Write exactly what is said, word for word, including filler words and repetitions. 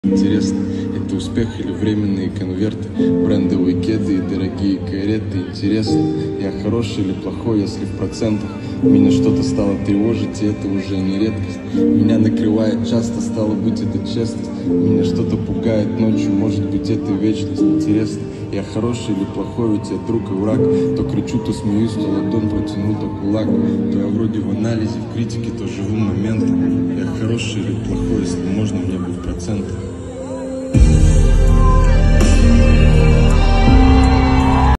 Интересно, это успех или временные конверты, брендовые кеды и дорогие кареты? Интересно, я хороший или плохой, если в процентах меня что-то стало тревожить, и это уже не редкость. Меня накрывает часто, стало быть, это честность. Меня что-то пугает ночью, может быть, это вечность. Интересно, я хороший или плохой, у тебя друг и враг. То кричу, то смеюсь, то ладонь протяну, то кулак. То я вроде в анализе, в критике, то живу моментом. Я хороший или плохой, если можно мне бы в процентах.